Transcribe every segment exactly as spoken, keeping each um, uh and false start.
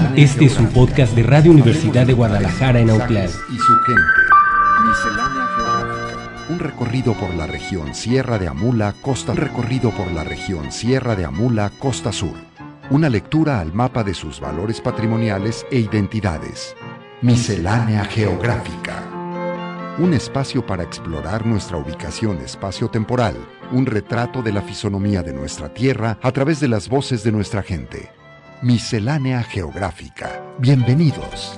Este es un podcast de Radio Universidad de Guadalajara en Autlán. Y su gente. Miscelánea geográfica. Un recorrido por la región Sierra de Amula, costa. Un recorrido por la región Sierra de Amula, costa sur. Una lectura al mapa de sus valores patrimoniales e identidades. Miscelánea geográfica. Un espacio para explorar nuestra ubicación espacio-temporal. Un retrato de la fisonomía de nuestra tierra a través de las voces de nuestra gente. Miscelánea geográfica. Bienvenidos.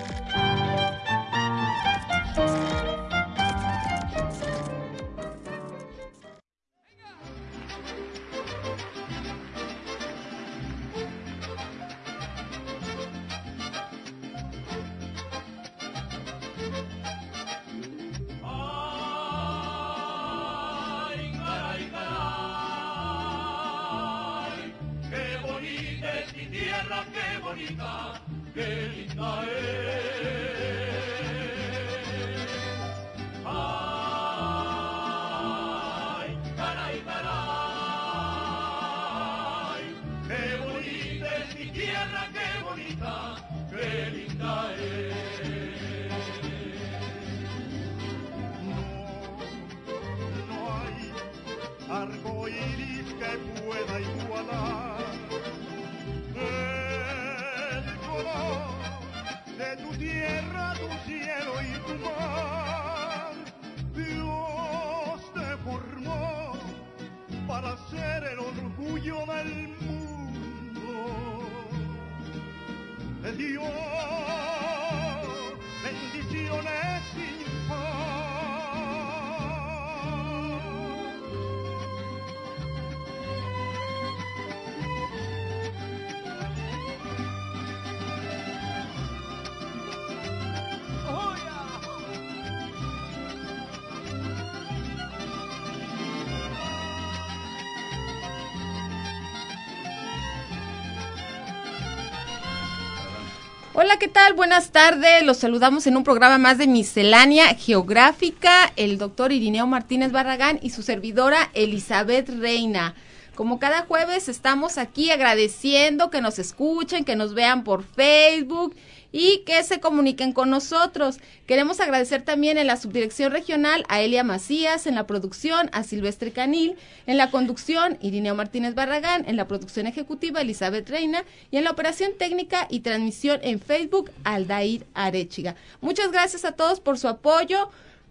Hola, ¿qué tal? Buenas tardes, los saludamos en un programa más de Miscelánea Geográfica, el doctor Irineo Martínez Barragán y su servidora Elizabeth Reina. Como cada jueves estamos aquí agradeciendo que nos escuchen, que nos vean por Facebook y que se comuniquen con nosotros. Queremos agradecer también en la subdirección regional a Elia Macías, en la producción a Silvestre Canil, en la conducción Irineo Martínez Barragán, en la producción ejecutiva Elizabeth Reina y en la operación técnica y transmisión en Facebook Aldair Arechiga. Muchas gracias a todos por su apoyo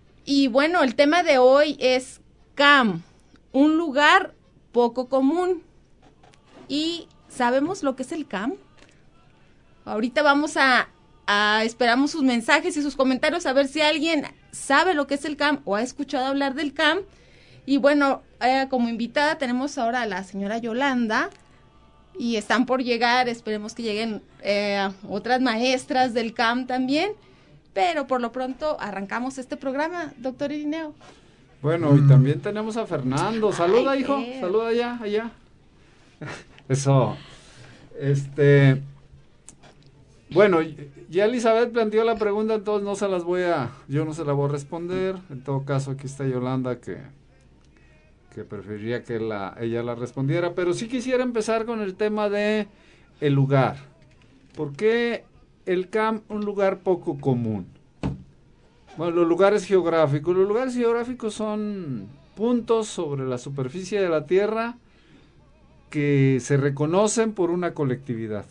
y bueno, el tema de hoy es C A M, un lugar poco común. ¿Y sabemos lo que es el C A M? Ahorita vamos a, a, esperamos sus mensajes y sus comentarios a ver si alguien sabe lo que es el C A M o ha escuchado hablar del C A M. Y bueno, eh, como invitada tenemos ahora a la señora Yolanda y están por llegar, esperemos que lleguen eh, otras maestras del C A M también, pero por lo pronto arrancamos este programa, doctor Irineo. Bueno, y también tenemos a Fernando. Saluda, Ay, hijo. Eh. Saluda allá, allá. Eso. Este. Bueno, ya Elizabeth planteó la pregunta, entonces no se las voy a, yo no se la voy a responder. En todo caso, aquí está Yolanda que, que preferiría que la, ella la respondiera. Pero sí quisiera empezar con el tema de el lugar. ¿Por qué el C A M un lugar poco común? Bueno, los lugares geográficos. Los lugares geográficos son puntos sobre la superficie de la Tierra que se reconocen por una colectividad,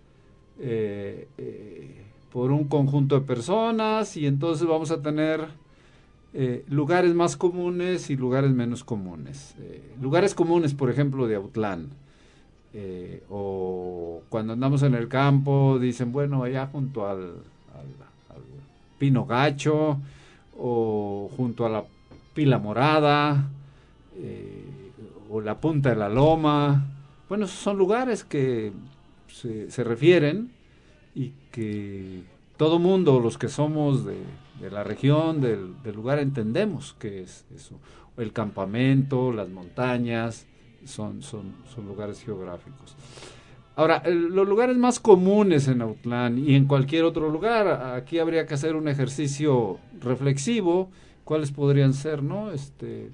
eh, eh, por un conjunto de personas, y entonces vamos a tener eh, lugares más comunes y lugares menos comunes. Eh, lugares comunes, por ejemplo, de Autlán. Eh, o cuando andamos en el campo, dicen, bueno, allá junto al... al Pino Gacho, o junto a la Pila Morada, eh, o la Punta de la Loma. Bueno, esos son lugares que se, se refieren y que todo mundo, los que somos de, de la región, del, del lugar, entendemos que es eso. El campamento, las montañas, son, son, son lugares geográficos. Ahora, el, los lugares más comunes en Autlán y en cualquier otro lugar, aquí habría que hacer un ejercicio reflexivo, cuáles podrían ser, ¿no? Este,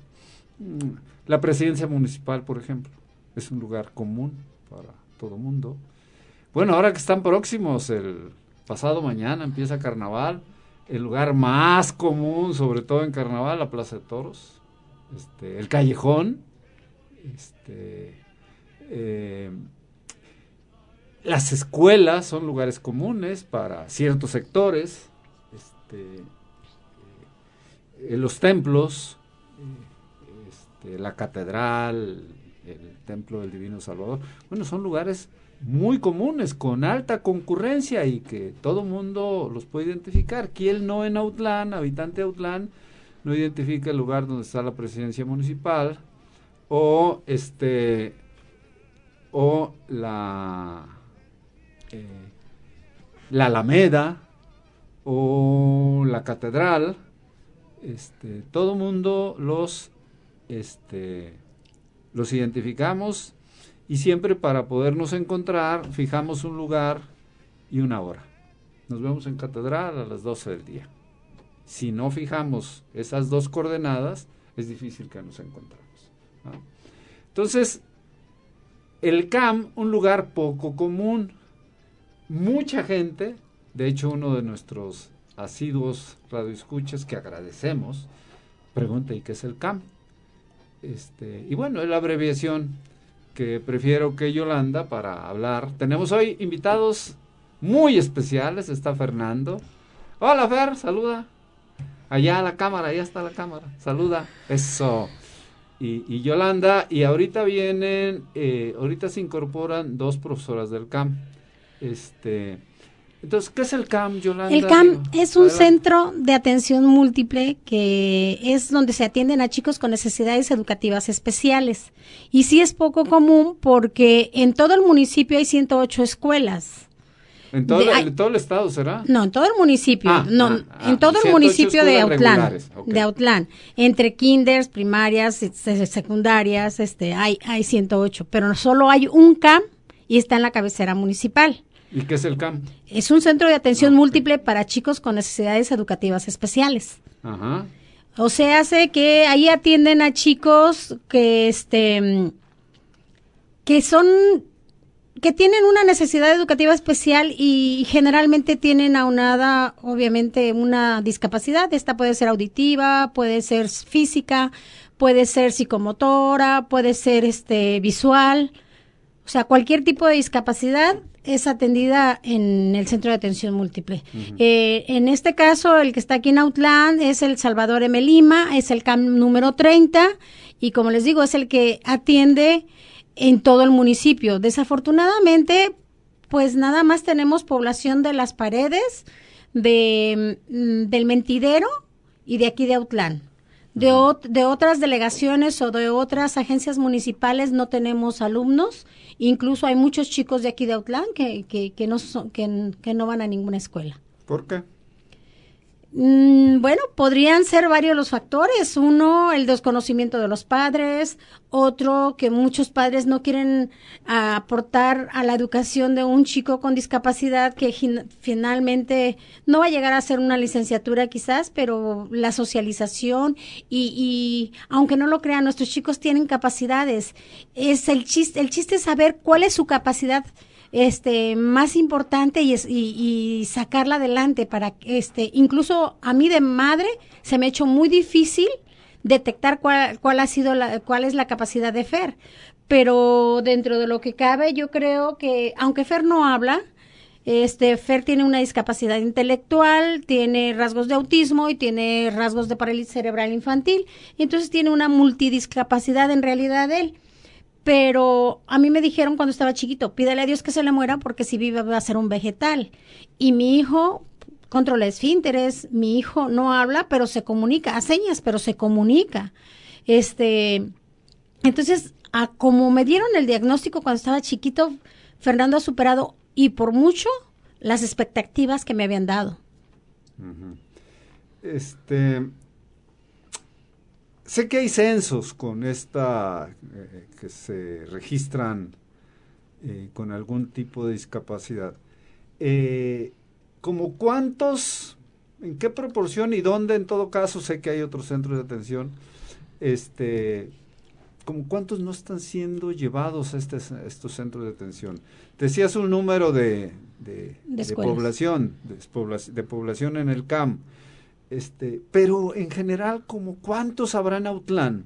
la presidencia municipal, por ejemplo, es un lugar común para todo mundo. bueno, ahora que están próximos, el pasado mañana empieza Carnaval, el lugar más común, sobre todo en Carnaval, la Plaza de Toros, este, el Callejón, este, eh, las escuelas son lugares comunes para ciertos sectores, este, eh, los templos, eh, este, la catedral, el Templo del Divino Salvador, bueno, son lugares muy comunes, con alta concurrencia y que todo mundo los puede identificar. ¿Quién no en Autlán, habitante de Autlán, no identifica el lugar donde está la presidencia municipal o este o la eh, la Alameda o la catedral? Este, todo mundo los este los identificamos. Y siempre para podernos encontrar, fijamos un lugar y una hora. Nos vemos en Catedral a las doce del día. Si no fijamos esas dos coordenadas, es difícil que nos encontremos, ¿no? Entonces, el C A M, un lugar poco común. Mucha gente, de hecho uno de nuestros asiduos radioescuchas que agradecemos, pregunta, ¿y qué es el C A M? Este, y bueno, es la abreviación que prefiero que Yolanda para hablar. Tenemos hoy invitados muy especiales. Está Fernando. Hola, Fer, saluda. Allá la cámara, allá está la cámara. Saluda. Eso. Y, y Yolanda, y ahorita vienen, eh, ahorita se incorporan dos profesoras del C A M. Este, entonces, ¿qué es el C A M, Yolanda? El C A M Digo, es un adelante. centro de atención múltiple que es donde se atienden a chicos con necesidades educativas especiales. Y sí es poco común porque en todo el municipio hay ciento ocho escuelas. ¿En todo, de, ¿En todo el estado será? No, en todo el municipio, Ah, no, ah, ah, en todo el municipio de Autlán, okay. de Autlán, entre kinders, primarias, secundarias, este, hay, hay ciento ocho, pero solo hay un C A M y está en la cabecera municipal. ¿Y qué es el C A M? Es un centro de atención Ah, múltiple para chicos con necesidades educativas especiales. Ajá. O sea, hace que ahí atienden a chicos que, este, que son, que tienen una necesidad educativa especial y generalmente tienen aunada, obviamente, una discapacidad. Esta puede ser auditiva, puede ser física, puede ser psicomotora, puede ser, este, visual. O sea, cualquier tipo de discapacidad es atendida en el centro de atención múltiple. Uh-huh. Eh, en este caso, el que está aquí en Autlán es el Salvador M. Lima, es el C A M número treinta y como les digo, es el que atiende en todo el municipio. Desafortunadamente, pues nada más tenemos población de Las Paredes, de, del Mentidero y de aquí de Autlán. De, ot- de otras delegaciones o de otras agencias municipales no tenemos alumnos. Incluso hay muchos chicos de aquí de Autlán que, que, que, no, son, que, que no van a ninguna escuela. ¿Por qué? Mm, bueno, podrían ser varios los factores. Uno, el desconocimiento de los padres. Otro, que muchos padres no quieren uh, aportar a la educación de un chico con discapacidad que fin- finalmente no va a llegar a hacer una licenciatura quizás, pero la socialización y, y aunque no lo crean, nuestros chicos tienen capacidades. Es el chiste, el chiste es saber cuál es su capacidad este más importante y, es, y, y sacarla adelante para este incluso a mí de madre se me ha hecho muy difícil detectar cuál cuál ha sido la cuál es la capacidad de Fer, pero dentro de lo que cabe yo creo que aunque Fer no habla, este Fer tiene una discapacidad intelectual, tiene rasgos de autismo y tiene rasgos de parálisis cerebral infantil, y entonces tiene una multidiscapacidad en realidad él. Pero a mí me dijeron cuando estaba chiquito, pídele a Dios que se le muera porque si vive va a ser un vegetal. Y mi hijo controla esfínteres, mi hijo no habla, pero se comunica, a señas, pero se comunica. Este, entonces, a como me dieron el diagnóstico cuando estaba chiquito, Fernando ha superado y por mucho las expectativas que me habían dado. Uh-huh. Este... Sé que hay censos con esta, eh, que se registran eh, con algún tipo de discapacidad. Eh, ¿Como cuántos, en qué proporción y dónde en todo caso? Sé que hay otros centros de atención. Este, como cuántos no están siendo llevados a, este, a estos centros de detención. Decías un número de, de, de, de población, de, población, de población en el C A M, este, pero en general, como cuántos habrá en Autlán,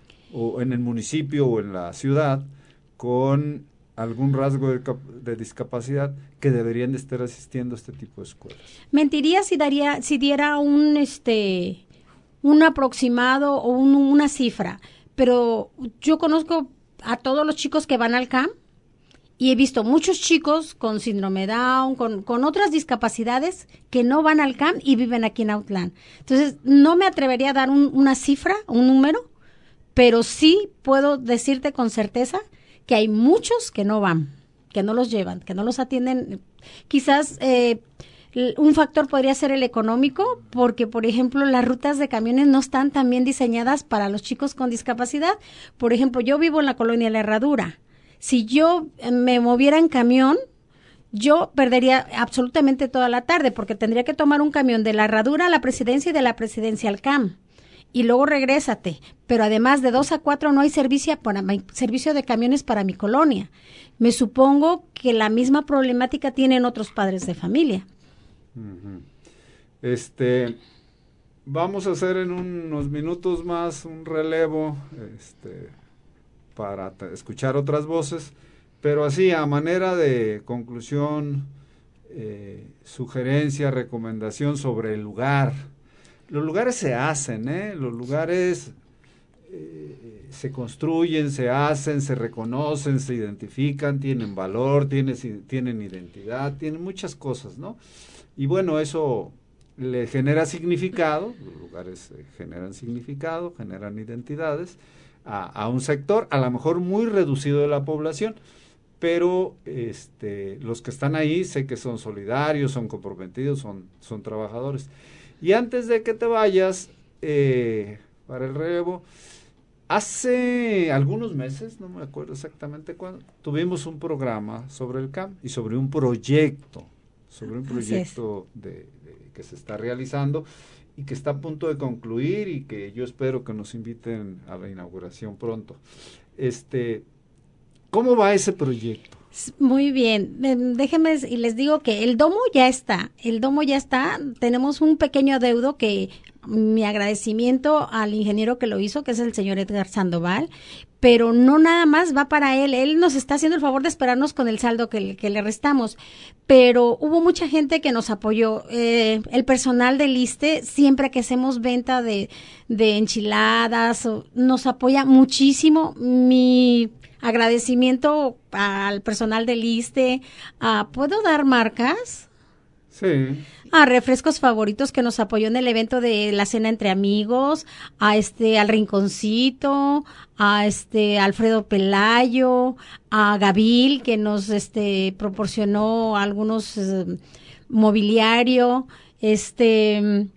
o en el municipio o en la ciudad, con algún rasgo de, de discapacidad que deberían de estar asistiendo a este tipo de escuelas. Mentiría si daría, si diera un este un aproximado o un, una cifra, pero yo conozco a todos los chicos que van al C A M y he visto muchos chicos con síndrome Down, con, con otras discapacidades que no van al C A M y viven aquí en Autlán. Entonces, no me atrevería a dar un, una cifra, un número, pero sí puedo decirte con certeza que hay muchos que no van, que no los llevan, que no los atienden. Quizás eh, un factor podría ser el económico, porque, por ejemplo, las rutas de camiones no están tan bien diseñadas para los chicos con discapacidad. Por ejemplo, yo vivo en la colonia La Herradura. Si yo me moviera en camión, yo perdería absolutamente toda la tarde, porque tendría que tomar un camión de La Herradura a la Presidencia y de la Presidencia al C A M. Y luego regrésate, pero además de dos a cuatro no hay servicio, para, servicio de camiones para mi colonia. Me supongo que la misma problemática tienen otros padres de familia. Uh-huh. Este, vamos a hacer en unos minutos más un relevo, este, para t- escuchar otras voces, pero así a manera de conclusión, eh, sugerencia, recomendación sobre el lugar. Los lugares se hacen, ¿eh? Los lugares eh, se construyen, se hacen, se reconocen, se identifican, tienen valor, tienen, tienen identidad, tienen muchas cosas, ¿no? Y bueno, eso le genera significado, los lugares eh, generan significado, generan identidades a, a un sector, a lo mejor muy reducido de la población, pero este, los que están ahí sé que son solidarios, son comprometidos, son, son trabajadores. Y antes de que te vayas, eh, para el relevo, hace algunos meses, no me acuerdo exactamente cuándo, tuvimos un programa sobre el C A M y sobre un proyecto, sobre un proyecto de, de, que se está realizando y que está a punto de concluir y que yo espero que nos inviten a la inauguración pronto. Este, ¿cómo va ese proyecto? Muy bien, déjenme y les digo que el domo ya está, el domo ya está, tenemos un pequeño adeudo que mi agradecimiento al ingeniero que lo hizo, que es el señor Edgar Sandoval, pero no nada más va para él, él nos está haciendo el favor de esperarnos con el saldo que, que le restamos, pero hubo mucha gente que nos apoyó, eh, el personal del ISSSTE, siempre que hacemos venta de, de enchiladas, nos apoya muchísimo. Mi agradecimiento al personal del ISSSTE, uh, ¿puedo dar marcas? Sí. A Refrescos Favoritos, que nos apoyó en el evento de la cena entre amigos, a este, al Rinconcito, a este, Alfredo Pelayo, a Gabil, que nos, este, proporcionó algunos eh, mobiliario, este,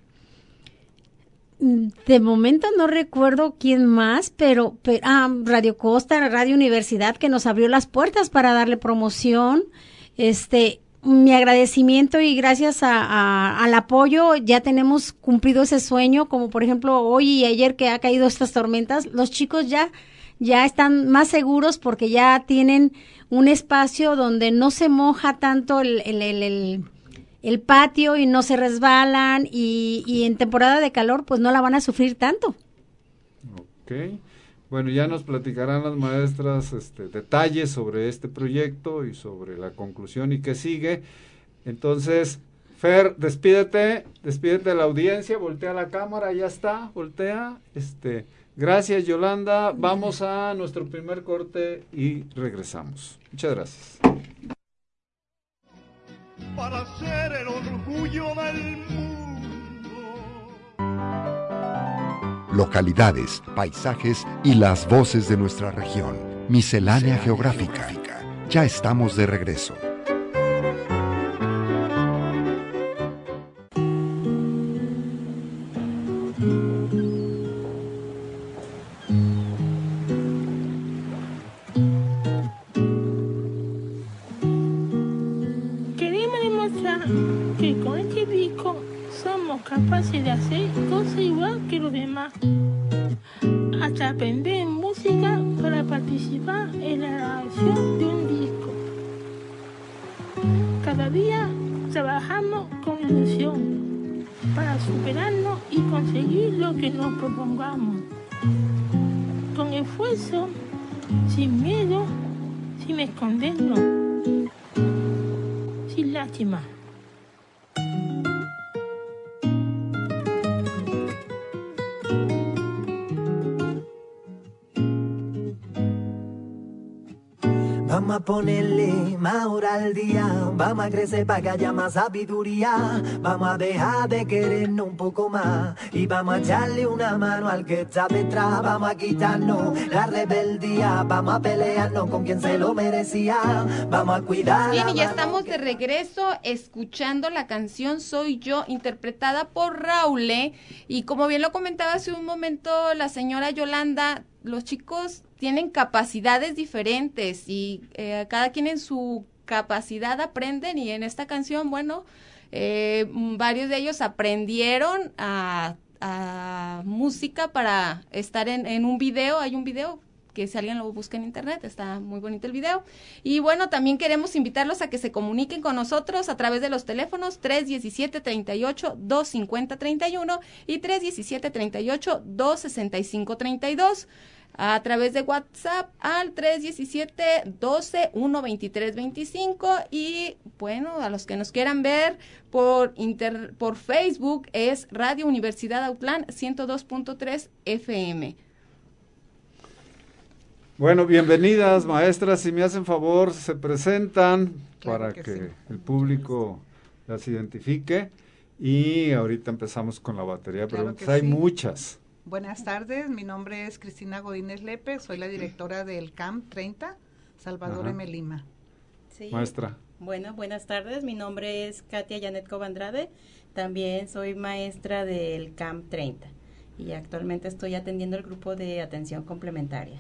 de momento no recuerdo quién más, pero, pero ah, Radio Costa, Radio Universidad, que nos abrió las puertas para darle promoción, este, mi agradecimiento y gracias a, a, al apoyo ya tenemos cumplido ese sueño, como por ejemplo hoy y ayer que ha caído estas tormentas, los chicos ya, ya están más seguros porque ya tienen un espacio donde no se moja tanto el, el, el, el, el patio y no se resbalan y, y en temporada de calor pues no la van a sufrir tanto. Ok. Bueno, ya nos platicarán las maestras este, detalles sobre este proyecto y sobre la conclusión y qué sigue. Entonces, Fer, despídete, despídete de la audiencia, voltea la cámara, ya está, voltea. Este, gracias, Yolanda. Vamos a nuestro primer corte y regresamos. Muchas gracias. Para ser el orgullo del mundo. Localidades, paisajes y las voces de nuestra región. Miscelánea Geográfica. Ya estamos de regreso. Queremos demostrar que con este disco somos capaces de hacer cosas igual que los demás. hasta aprender música para participar en la grabación de un disco. Cada día trabajamos con ilusión para superarnos y conseguir lo que nos propongamos. Con esfuerzo, sin miedo, sin escondernos, sin lástima. Vamos a ponerle más hora al día, vamos a crecer para que haya más sabiduría, vamos a dejar de querernos un poco más y vamos a echarle una mano al que está detrás, vamos a quitarnos la rebeldía, vamos a pelearnos con quien se lo merecía, vamos a cuidar. Bien, y ya estamos de regreso escuchando la canción Soy Yo, interpretada por Raúl, y como bien lo comentaba hace un momento la señora Yolanda, los chicos tienen capacidades diferentes y eh, cada quien en su capacidad aprenden, y en esta canción, bueno, eh, varios de ellos aprendieron a, a música para estar en, en un video. Hay un video que si alguien lo busca en internet, está muy bonito el video. Y bueno, también queremos invitarlos a que se comuniquen con nosotros a través de los teléfonos tres diecisiete, treinta y ocho, doscientos cincuenta, treinta y uno y tres diecisiete, treinta y ocho, doscientos sesenta y cinco, treinta y dos, a través de WhatsApp al tres diecisiete, doce, uno, veintitrés, veinticinco, y bueno, a los que nos quieran ver por inter, por Facebook es Radio Universidad Autlán ciento dos punto tres F M. Bueno, bienvenidas maestras, si me hacen favor, se presentan claro para que, que sí. el público las identifique, y ahorita empezamos con la batería de claro preguntas, hay sí. muchas. Buenas tardes, mi nombre es Cristina Godínez Lepe, soy la directora del C A M treinta, Salvador Ajá. M. Lima. Sí. Maestra. Bueno, buenas tardes, mi nombre es Katia Janet Cobandrade, también soy maestra del C A M treinta y actualmente estoy atendiendo el grupo de atención complementaria.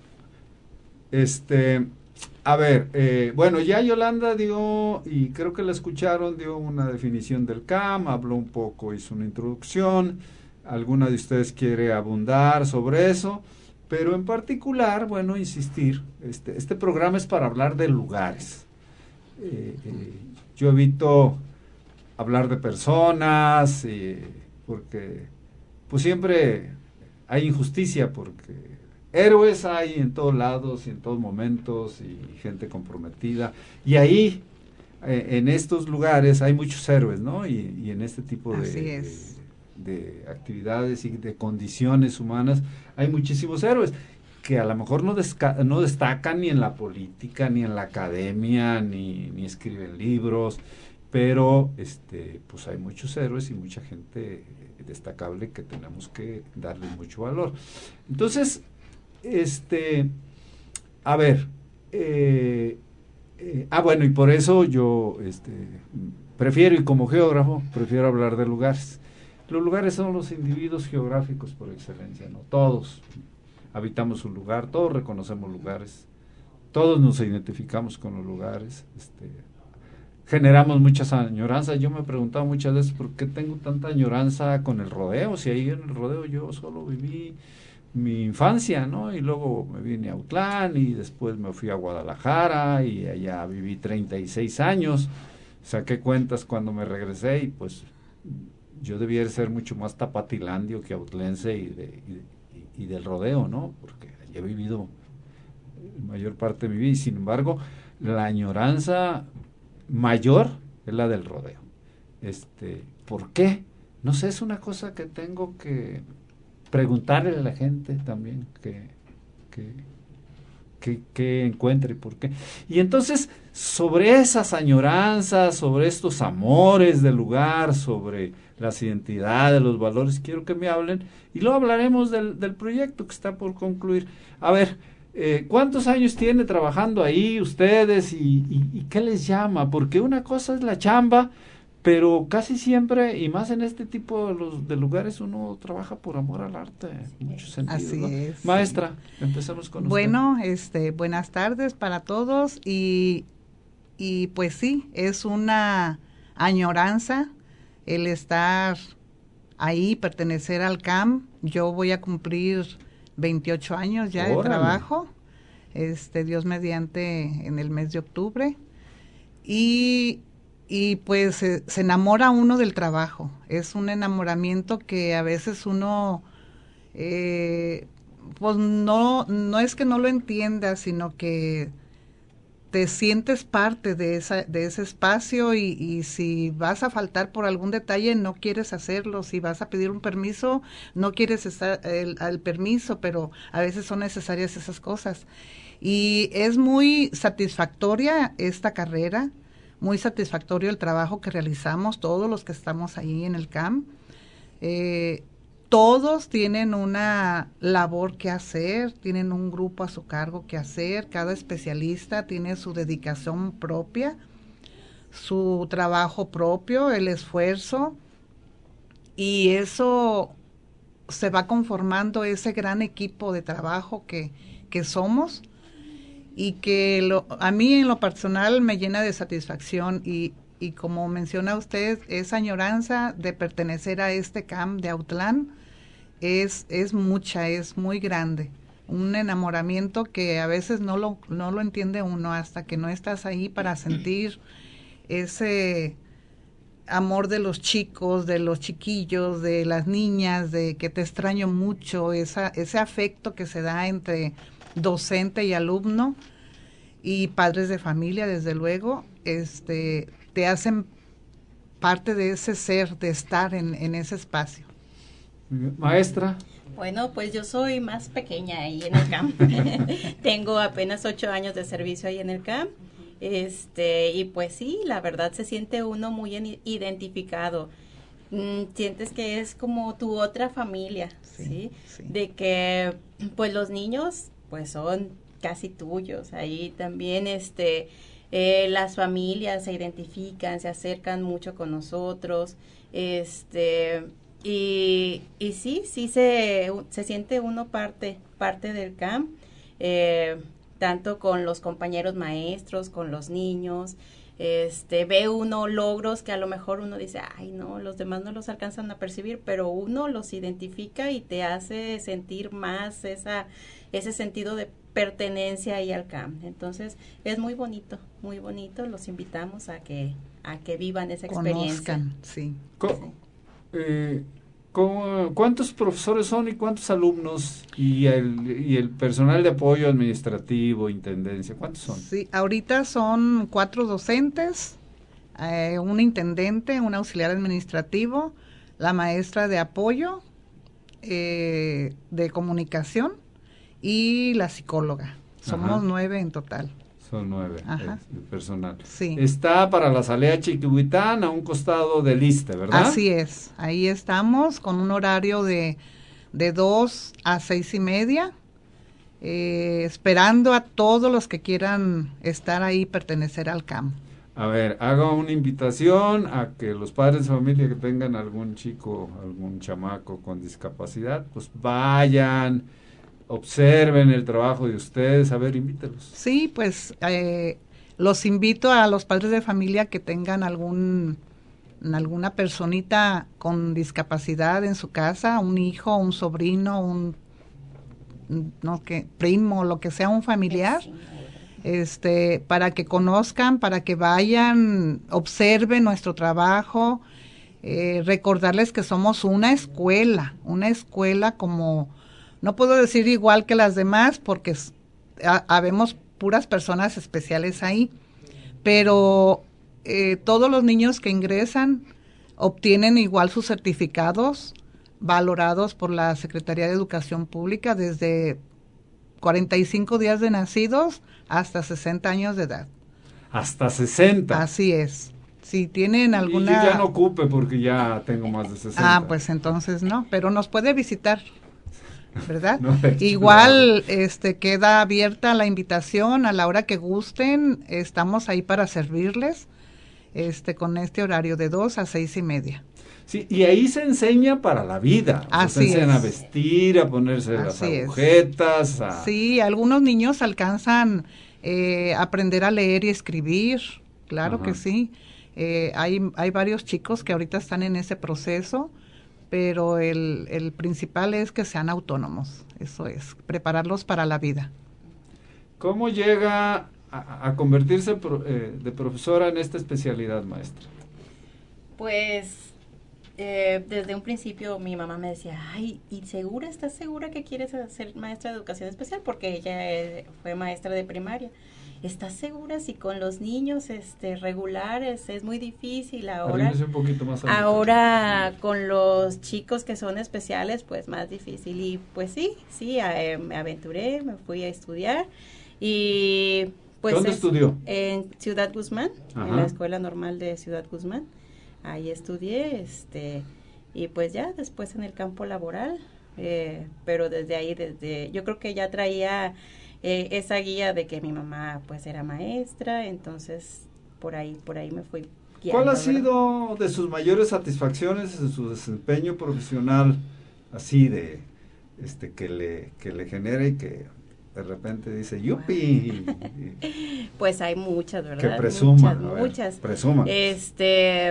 Este, a ver, eh, bueno, ya Yolanda dio, y creo que la escucharon, dio una definición del C A M, habló un poco, hizo una introducción. ¿Alguna de ustedes quiere abundar sobre eso? Pero en particular, bueno, insistir, este, este programa es para hablar de lugares. Eh, eh, yo evito hablar de personas, eh, porque pues siempre hay injusticia, porque héroes hay en todos lados y en todos momentos, y gente comprometida, y ahí, eh, en estos lugares hay muchos héroes, ¿no? Y, y en este tipo de... Así es. de actividades y de condiciones humanas, hay muchísimos héroes que a lo mejor no, desca- no destacan ni en la política, ni en la academia, ni, ni escriben libros, pero este pues hay muchos héroes y mucha gente destacable que tenemos que darle mucho valor. Entonces, este, a ver, eh, eh, ah bueno, y por eso yo este, prefiero, y como geógrafo, prefiero hablar de lugares. Los lugares son los individuos geográficos por excelencia, ¿no? Todos habitamos un lugar, todos reconocemos lugares, todos nos identificamos con los lugares, este, generamos muchas añoranzas. Yo me he preguntado muchas veces por qué tengo tanta añoranza con el rodeo, si ahí en el rodeo yo solo viví mi infancia, ¿no? Y luego me vine a Autlán y después me fui a Guadalajara y allá viví treinta y seis años, saqué cuentas cuando me regresé y pues yo debía ser mucho más tapatilandio que autlense y, de, y, y del rodeo, ¿no? Porque he vivido la mayor parte de mi vida y sin embargo la añoranza mayor es la del rodeo. Este, ¿por qué? No sé, es una cosa que tengo que preguntarle a la gente también que, que, que, que encuentre y por qué. Y entonces, sobre esas añoranzas, sobre estos amores del lugar, sobre las identidades, los valores, quiero que me hablen y luego hablaremos del, del proyecto que está por concluir. A ver, eh, ¿cuántos años tiene trabajando ahí ustedes y, y, y qué les llama? Porque una cosa es la chamba, pero casi siempre, y más en este tipo de, los, de lugares, uno trabaja por amor al arte, en muchos sentidos. Así ¿no? es. Maestra, sí. Empecemos con bueno, usted. este, buenas tardes para todos y, y pues sí, es una añoranza el estar ahí, pertenecer al C A M. Yo voy a cumplir veintiocho años ya de trabajo, este, Dios mediante, en el mes de octubre, y, y pues se, se enamora uno del trabajo. Es un enamoramiento que a veces uno, eh, pues no, no es que no lo entienda, sino que te sientes parte de esa de ese espacio y, y si vas a faltar por algún detalle no quieres hacerlo, si vas a pedir un permiso no quieres estar el, el permiso, pero a veces son necesarias esas cosas. Y es muy satisfactoria esta carrera, muy satisfactorio el trabajo que realizamos, todos los que estamos ahí en el C A M. Eh, Todos tienen una labor que hacer, tienen un grupo a su cargo que hacer, cada especialista tiene su dedicación propia, su trabajo propio, el esfuerzo, y eso se va conformando ese gran equipo de trabajo que, que somos, y que lo, a mí en lo personal me llena de satisfacción, y, y como menciona usted, esa añoranza de pertenecer a este C A M de Autlán es, es mucha, es muy grande, un enamoramiento que a veces no lo, no lo entiende uno hasta que no estás ahí para sentir ese amor de los chicos, de los chiquillos, de las niñas, de que te extraño mucho, esa, ese afecto que se da entre docente y alumno y padres de familia, desde luego, este, te hacen parte de ese ser, de estar en, en ese espacio. Maestra. Bueno, pues yo soy más pequeña ahí en el C A M. Tengo apenas ocho años de servicio ahí en el C A M. Este, y pues sí, la verdad se siente uno muy en, identificado. Mm, sientes que es como tu otra familia, ¿sí? ¿sí? Sí. De que pues los niños pues son casi tuyos. Ahí también este eh, las familias se identifican, se acercan mucho con nosotros. Este Y, y sí, sí se, se siente uno parte, parte del C A M, eh, tanto con los compañeros maestros, con los niños, este, ve uno logros que a lo mejor uno dice, ay no, los demás no los alcanzan a percibir, pero uno los identifica y te hace sentir más esa, ese sentido de pertenencia ahí al C A M. Entonces, es muy bonito, muy bonito, los invitamos a que, a que vivan esa experiencia. Conozcan, sí. Co- Eh, ¿Cuántos profesores son y cuántos alumnos y el, y el personal de apoyo administrativo, intendencia? ¿Cuántos son? Sí, ahorita son cuatro docentes, eh, un intendente, un auxiliar administrativo, la maestra de apoyo, eh, de comunicación y la psicóloga. Somos Ajá. nueve en total. Son nueve el personal. Sí. Está para la Salea Chiquihuitán, a un costado del Iste, ¿verdad? Así es, ahí estamos con un horario de, de dos a seis y media, eh, esperando a todos los que quieran estar ahí, pertenecer al C A M. A ver, haga una invitación a que los padres de familia que tengan algún chico, algún chamaco con discapacidad, pues vayan, observen el trabajo de ustedes, a ver, invítelos. Sí, pues eh, los invito a los padres de familia que tengan algún alguna personita con discapacidad en su casa, un hijo, un sobrino, un no que primo, lo que sea, un familiar, este, para que conozcan, para que vayan, observen nuestro trabajo, eh, recordarles que somos una escuela, una escuela como no puedo decir igual que las demás porque ha, habemos puras personas especiales ahí, pero eh, todos los niños que ingresan obtienen igual sus certificados valorados por la Secretaría de Educación Pública desde cuarenta y cinco días de nacidos hasta sesenta años de edad. Hasta sesenta. Así es. Si tienen alguna... Y yo ya no ocupe porque ya tengo más de sesenta. Ah, pues entonces no, pero nos puede visitar, ¿verdad? No, Igual este queda abierta la invitación a la hora que gusten, estamos ahí para servirles, este con este horario de dos a seis y media. Sí, y ahí se enseña para la vida. Así se enseñan es. a vestir, a ponerse Así las es. agujetas. A... Sí, algunos niños alcanzan eh, aprender a leer y escribir, claro Ajá. que sí. Eh, hay, hay varios chicos que ahorita están en ese proceso, pero el, el principal es que sean autónomos, eso es, prepararlos para la vida. ¿Cómo llega a, a convertirse pro, eh, de profesora en esta especialidad, maestra? Pues eh, desde un principio mi mamá me decía, ay, ¿y segura, estás segura que quieres ser maestra de educación especial? Porque ella eh, fue maestra de primaria. ¿Estás segura si con los niños este regulares es muy difícil? Ahora, un poquito más ahora con los chicos que son especiales, pues más difícil. Y pues sí, sí, eh, me aventuré, me fui a estudiar y pues... ¿Dónde es, estudió? En Ciudad Guzmán, Ajá. En la Escuela Normal de Ciudad Guzmán. Ahí estudié, este, y pues ya después en el campo laboral, eh, pero desde ahí, desde, yo creo que ya traía eh, esa guía de que mi mamá pues era maestra, entonces por ahí, por ahí me fui guiando. ¿Cuál ha ¿verdad? sido de sus mayores satisfacciones en su desempeño profesional, así de, este, que le, que le genere y que de repente dice, ¡yupi! Pues hay muchas, ¿verdad? Que presuman, muchas, ver, muchas. Presuman. Este,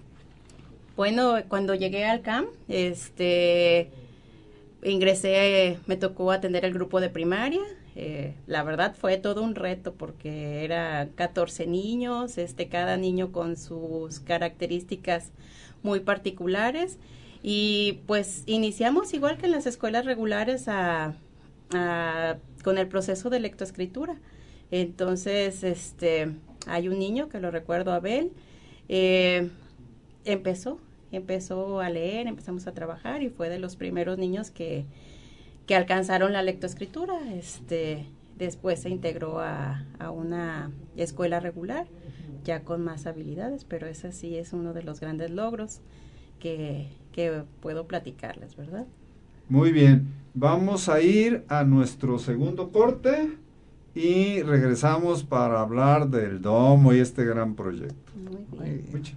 bueno, cuando llegué al C A M, este, ingresé, me tocó atender el grupo de primaria. Eh, la verdad fue todo un reto porque eran catorce niños, este, cada niño con sus características muy particulares. Y pues iniciamos igual que en las escuelas regulares a, a, con el proceso de lectoescritura. Entonces, este, hay un niño que lo recuerdo, Abel, eh, empezó, empezó a leer, empezamos a trabajar y fue de los primeros niños que, que alcanzaron la lectoescritura. Este, después se integró a, a una escuela regular, ya con más habilidades, pero ese sí es uno de los grandes logros que, que puedo platicarles, ¿verdad? Muy bien, vamos a ir a nuestro segundo corte y regresamos para hablar del domo y este gran proyecto. Muy bien. Mucho.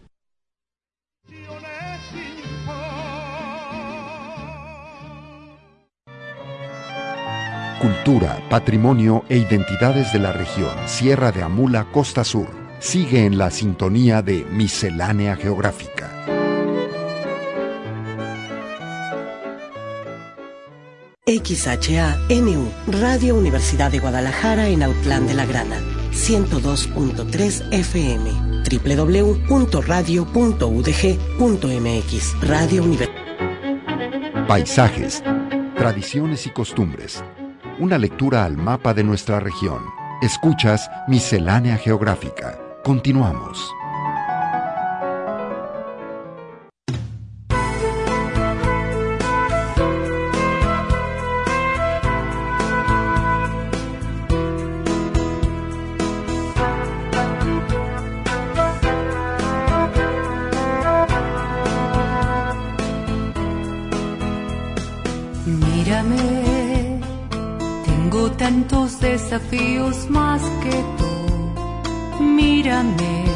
Cultura, patrimonio e identidades de la región Sierra de Amula, Costa Sur. Sigue en la sintonía de Miscelánea Geográfica. X H A N U, Radio Universidad de Guadalajara en Autlán de la Grana, ciento dos punto tres F M, doble u doble u doble u punto radio punto u d g punto m x. Radio Universidad. Paisajes, tradiciones y costumbres. Una lectura al mapa de nuestra región. Escuchas Miscelánea Geográfica. Continuamos. Mírame, tengo tantos desafíos más que tú. Mírame,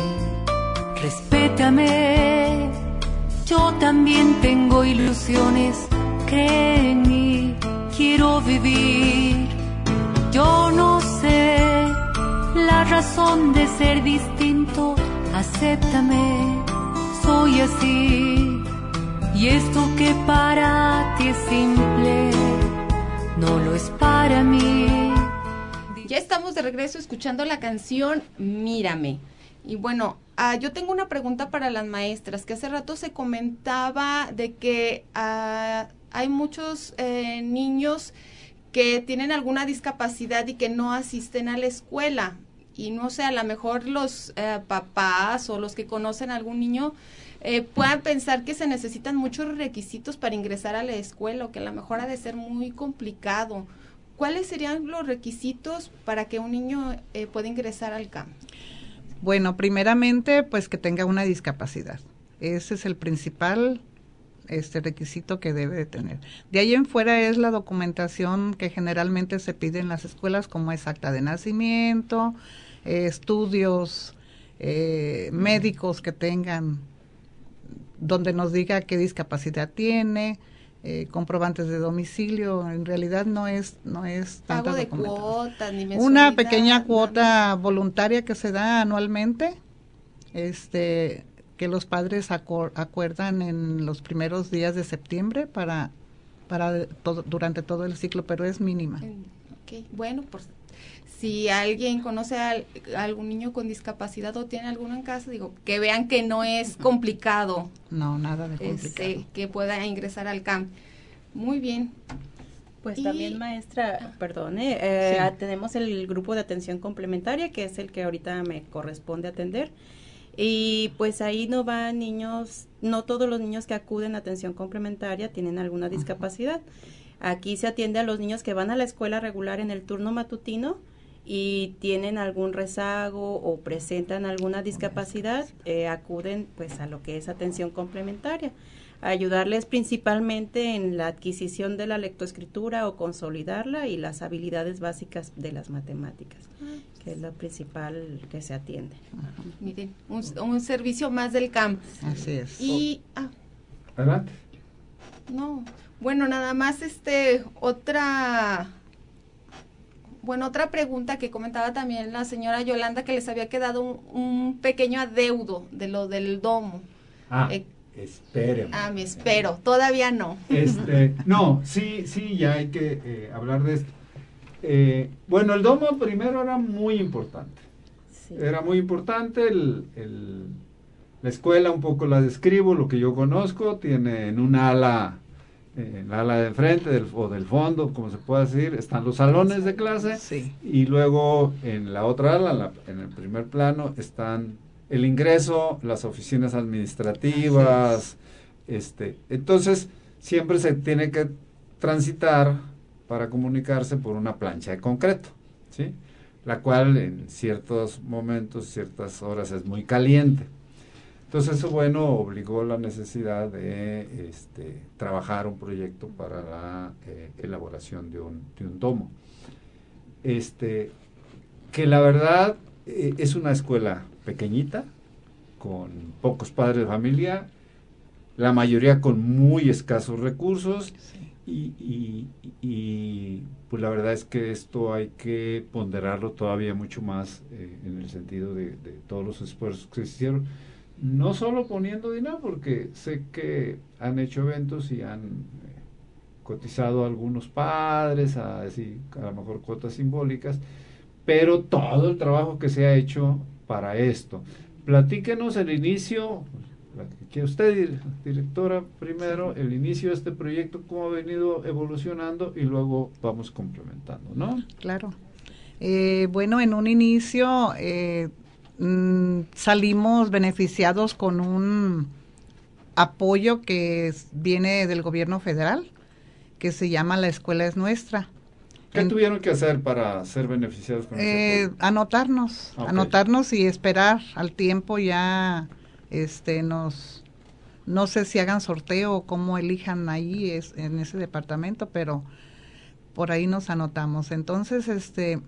respétame, yo también tengo ilusiones, cree en mí, quiero vivir. Yo no sé la razón de ser distinto, acéptame, soy así. Y esto que para ti es simple, no lo es para mí. Ya estamos de regreso escuchando la canción Mírame. Y bueno, uh, yo tengo una pregunta para las maestras, que hace rato se comentaba de que uh, hay muchos eh, niños que tienen alguna discapacidad y que no asisten a la escuela. Y no sé, a lo mejor los eh, papás o los que conocen a algún niño eh, puedan pensar que se necesitan muchos requisitos para ingresar a la escuela o que a lo mejor ha de ser muy complicado. ¿Cuáles serían los requisitos para que un niño eh, pueda ingresar al C A M? Bueno, primeramente, pues que tenga una discapacidad. Ese es el principal este requisito que debe de tener. De ahí en fuera es la documentación que generalmente se pide en las escuelas, como es acta de nacimiento, eh, estudios eh, médicos que tengan, donde nos diga qué discapacidad tiene, eh, comprobantes de domicilio. En realidad no es no es tanta pago de documentación. cuotas, ni mensualidad, Una pequeña nada. cuota voluntaria que se da anualmente, este que los padres acu- acuerdan en los primeros días de septiembre para, para todo, durante todo el ciclo, pero es mínima. Ok, bueno, pues si alguien conoce a, a algún niño con discapacidad o tiene alguno en casa, digo, que vean que no es complicado. No, nada de complicado. Este, que pueda ingresar al C A M. Muy bien. Pues y, también, maestra, perdone, eh, sí. tenemos el grupo de atención complementaria, que es el que ahorita me corresponde atender. Y pues ahí no van niños, no todos los niños que acuden a atención complementaria tienen alguna discapacidad. Aquí se atiende a los niños que van a la escuela regular en el turno matutino y tienen algún rezago o presentan alguna discapacidad, eh, acuden pues a lo que es atención complementaria, a ayudarles principalmente en la adquisición de la lectoescritura o consolidarla y las habilidades básicas de las matemáticas, que es lo principal que se atiende. Miren, un, un servicio más del C A M. Así es. Y ah, adelante. No, bueno, nada más este otra Bueno, otra pregunta que comentaba también la señora Yolanda, que les había quedado un, un pequeño adeudo de lo del domo. Ah, eh, espéreme. Ah, me espero, todavía no. Este, no, sí, sí, ya hay que eh, hablar de esto. Eh, bueno, el domo primero era muy importante. Sí. Era muy importante, el, el, la escuela un poco la describo, lo que yo conozco, tiene en una ala... en la ala de enfrente del, o del fondo, como se puede decir, están los salones de clase, sí. Y luego en la otra ala, la, en el primer plano, están el ingreso, las oficinas administrativas, este, entonces siempre se tiene que transitar para comunicarse por una plancha de concreto, ¿sí? La cual en ciertos momentos, ciertas horas es muy caliente. Entonces eso, bueno, obligó la necesidad de este, trabajar un proyecto para la eh, elaboración de un, de un domo. Este, que la verdad eh, es una escuela pequeñita, con pocos padres de familia, la mayoría con muy escasos recursos, sí. y, y, y pues la verdad es que esto hay que ponderarlo todavía mucho más eh, en el sentido de, de todos los esfuerzos que se hicieron. No solo poniendo dinero, porque sé que han hecho eventos y han eh, cotizado a algunos padres, a, decir, a lo mejor cuotas simbólicas, pero todo el trabajo que se ha hecho para esto. Platíquenos el inicio, que usted, directora, primero, el inicio de este proyecto, cómo ha venido evolucionando y luego vamos complementando, ¿no? Claro. Eh, bueno, en un inicio... Eh, salimos beneficiados con un apoyo que es, viene del gobierno federal, que se llama La Escuela es Nuestra. ¿Qué en, tuvieron que hacer para ser beneficiados con eh, ese apoyo? Anotarnos, okay. anotarnos y esperar al tiempo ya, este, nos, no sé si hagan sorteo o cómo elijan ahí es, en ese departamento, pero por ahí nos anotamos. Entonces, este...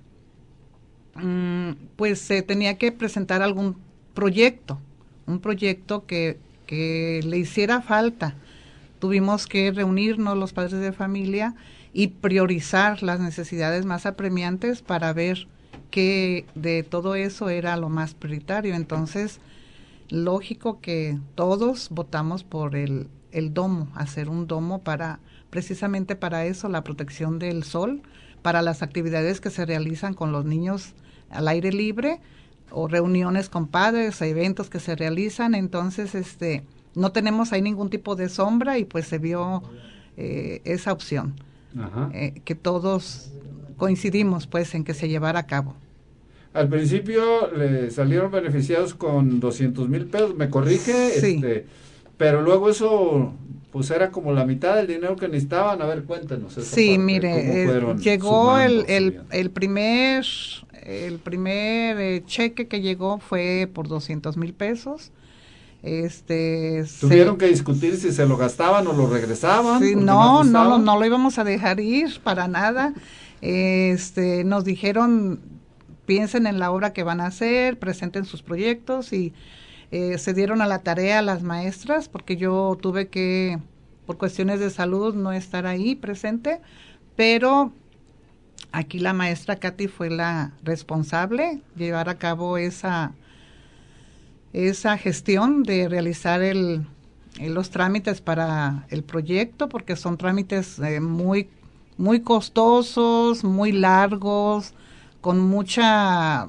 pues se eh, tenía que presentar algún proyecto, un proyecto que, que le hiciera falta. Tuvimos que reunirnos los padres de familia y priorizar las necesidades más apremiantes para ver qué de todo eso era lo más prioritario. Entonces, lógico que todos votamos por el, el domo, hacer un domo para, precisamente para eso, la protección del sol, para las actividades que se realizan con los niños al aire libre o reuniones con padres, eventos que se realizan. Entonces, este, no tenemos ahí ningún tipo de sombra y pues se vio eh, esa opción, eh, que todos coincidimos pues en que se llevara a cabo. Al principio le salieron beneficiados con doscientos mil pesos, ¿me corrige? Sí. Este, pero luego eso pues era como la mitad del dinero que necesitaban. A ver, cuéntenos esa Sí, parte, mire, eh, llegó el, el, el primer el primer eh, cheque que llegó fue por doscientos mil pesos. Este, ¿Tuvieron se, que discutir si se lo gastaban o lo regresaban? Sí, no, no, no, no lo íbamos a dejar ir para nada. Este, nos dijeron, piensen en la obra que van a hacer, presenten sus proyectos y eh, se dieron a la tarea las maestras, porque yo tuve que, por cuestiones de salud, no estar ahí presente, pero aquí la maestra Katy fue la responsable, llevar a cabo esa esa gestión de realizar el, los trámites para el proyecto, porque son trámites eh, muy, muy costosos, muy largos, con mucha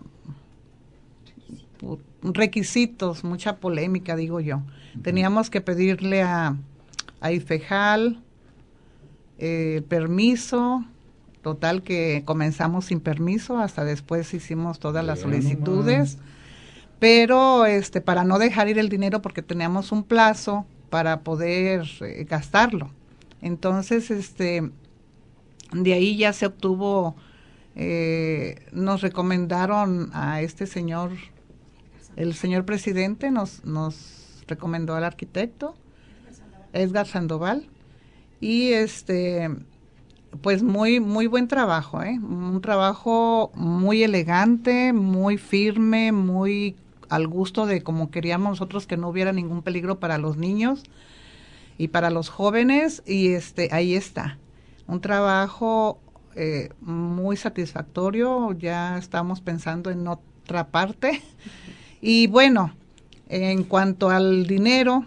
requisitos, mucha polémica, digo yo. Uh-huh. Teníamos que pedirle a, a IFEJAL eh, permiso, total que comenzamos sin permiso, hasta después hicimos todas las solicitudes, pero este para no dejar ir el dinero porque teníamos un plazo para poder eh, gastarlo. Entonces, este de ahí ya se obtuvo, eh, nos recomendaron a este señor, el señor presidente nos, nos recomendó al arquitecto Edgar Sandoval, y este pues muy muy buen trabajo, ¿eh? Un trabajo muy elegante, muy firme, muy al gusto de como queríamos nosotros, que no hubiera ningún peligro para los niños y para los jóvenes, y este ahí está, un trabajo eh, muy satisfactorio. Ya estamos pensando en otra parte. Y bueno, en cuanto al dinero,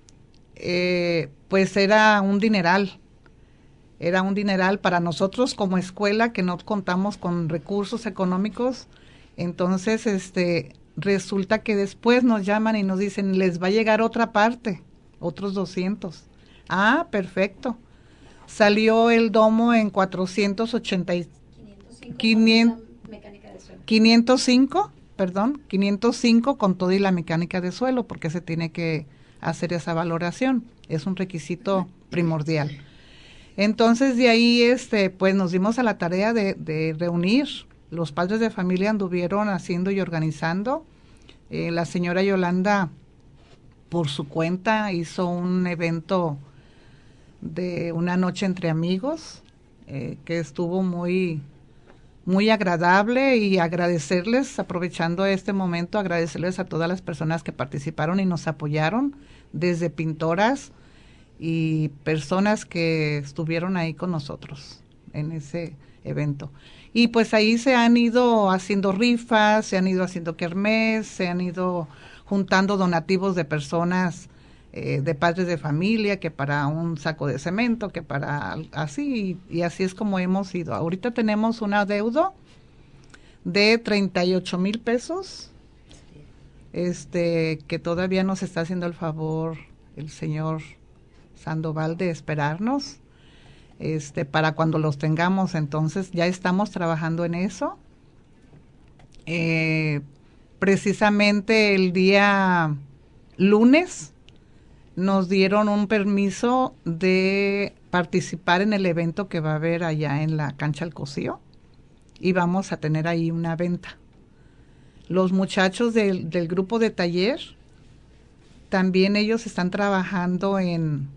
eh, pues era un dineral, era un dineral para nosotros como escuela, que no contamos con recursos económicos. Entonces, este, resulta que después nos llaman y nos dicen, les va a llegar otra parte, otros doscientos. Ah, perfecto. Salió el domo en cuatrocientos ochenta y quinientos, quinientos cinco, perdón, quinientos cinco con todo y la mecánica de suelo, porque se tiene que hacer esa valoración, es un requisito primordial. Entonces de ahí este pues nos dimos a la tarea de, de reunir, los padres de familia anduvieron haciendo y organizando, eh, la señora Yolanda por su cuenta hizo un evento de una noche entre amigos, eh, que estuvo muy muy agradable, y agradecerles, aprovechando este momento, agradecerles a todas las personas que participaron y nos apoyaron, desde pintoras y personas que estuvieron ahí con nosotros en ese evento. Y pues ahí se han ido haciendo rifas, se han ido haciendo kermés, se han ido juntando donativos de personas, eh, de padres de familia, que para un saco de cemento, que para así, y, y así es como hemos ido. Ahorita tenemos un adeudo de treinta y ocho mil pesos, este, que todavía nos está haciendo el favor el señor Sandoval de esperarnos, este, para cuando los tengamos. Entonces ya estamos trabajando en eso. Eh, precisamente el día lunes nos dieron un permiso de participar en el evento que va a haber allá en la cancha El Cocío, y vamos a tener ahí una venta. Los muchachos del, del grupo de taller, también ellos están trabajando en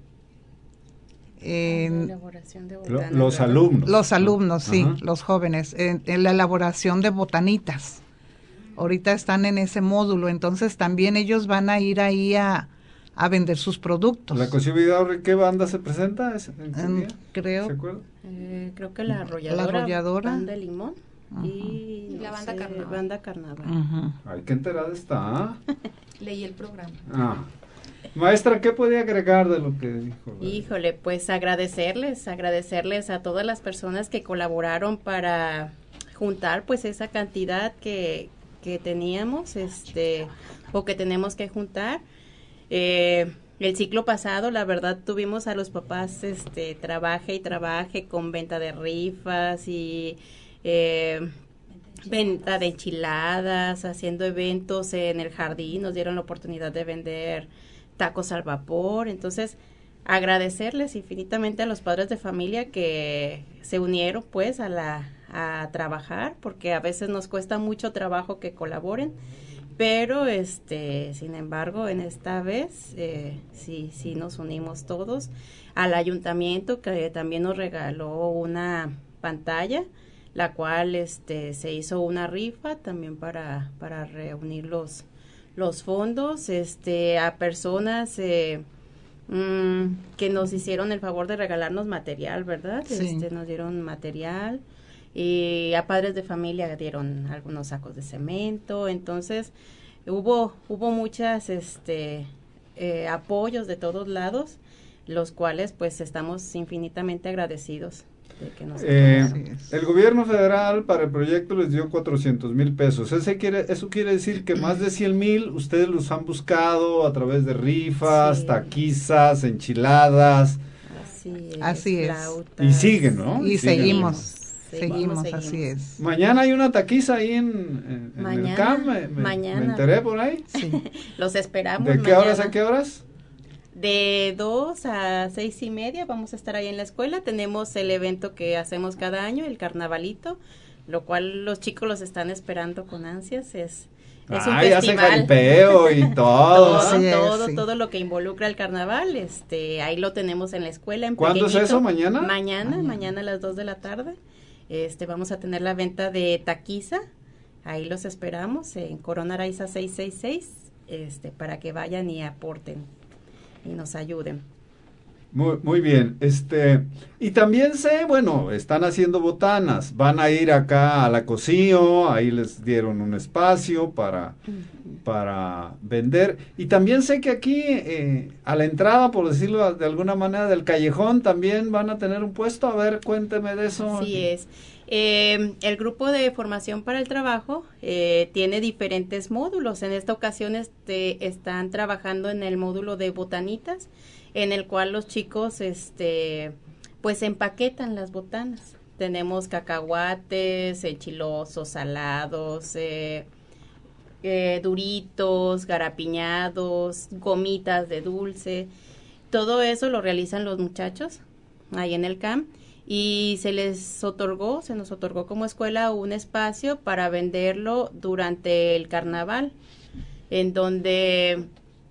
en elaboración de botanas, los alumnos los alumnos sí, ajá, los jóvenes en, en la elaboración de botanitas. Ahorita están en ese módulo, entonces también ellos van a ir ahí a, a vender sus productos. ¿La Cocío Vidaurre qué banda se presenta? ¿En qué día? Creo ¿Se acuerda? Eh, creo que la arrolladora, la arrolladora, Banda Limón, uh-huh, y, y la banda sé, Carnaval. Banda Carnaval. Uh-huh. Ay, qué enterada está. Leí el programa. Ah. Maestra, ¿qué podía agregar de lo que dijo? Híjole, pues agradecerles, agradecerles a todas las personas que colaboraron para juntar pues esa cantidad que, que teníamos, este, o que tenemos que juntar. Eh, el ciclo pasado, la verdad, tuvimos a los papás, este, trabaje y trabaje con venta de rifas y eh, venta de enchiladas, haciendo eventos en el jardín, nos dieron la oportunidad de vender tacos al vapor. Entonces agradecerles infinitamente a los padres de familia que se unieron pues a la a trabajar, porque a veces nos cuesta mucho trabajo que colaboren, pero este sin embargo en esta vez eh, sí sí nos unimos todos. Al ayuntamiento, que también nos regaló una pantalla, la cual este se hizo una rifa también para para reunir los los fondos, este, a personas eh, mmm, que nos hicieron el favor de regalarnos material, ¿verdad? Sí. Este, nos dieron material, y a padres de familia dieron algunos sacos de cemento. Entonces, hubo, hubo muchas, este, eh, apoyos de todos lados, los cuales pues estamos infinitamente agradecidos. De que nos eh, el gobierno federal para el proyecto les dio cuatrocientos mil pesos. Ese quiere, eso quiere decir que más de cien mil ustedes los han buscado a través de rifas, sí. taquizas, enchiladas. Así es. Así es. Flautas. Y siguen, ¿no? Y siguen. seguimos, seguimos, seguimos, seguimos, así es. Mañana hay una taquiza ahí en, en, mañana, en el C A M, me, me, mañana. me enteré por ahí. Sí. Los esperamos. ¿De qué mañana. horas a qué horas? De dos a seis y media vamos a estar ahí en la escuela. Tenemos el evento que hacemos cada año, el carnavalito, lo cual los chicos los están esperando con ansias. Es, es un Ay, festival. hace jaripeo y todo. todo, sí, todo, sí. todo lo que involucra el carnaval. Este, ahí lo tenemos en la escuela. En ¿Cuándo pequeñito. es eso? ¿Mañana? Mañana, mañana, mañana a las dos de la tarde. Este, vamos a tener la venta de taquiza. Ahí los esperamos en Corona Araiza seiscientos sesenta y seis, este, para que vayan y aporten y nos ayuden. Muy, muy bien, este, y también sé, bueno, están haciendo botanas, van a ir acá a la Cocío, ahí les dieron un espacio para, uh-huh. para vender, y también sé que aquí, eh, a la entrada, por decirlo de alguna manera, del callejón, también van a tener un puesto. A ver, cuénteme de eso. Así es. Eh, el grupo de formación para el trabajo eh, tiene diferentes módulos. En esta ocasión este, están trabajando en el módulo de botanitas, en el cual los chicos este, pues empaquetan las botanas. Tenemos cacahuates, enchilosos, salados, eh, eh, duritos, garapiñados, gomitas de dulce. Todo eso lo realizan los muchachos ahí en el C A M. Y se les otorgó, se nos otorgó como escuela un espacio para venderlo durante el carnaval, en donde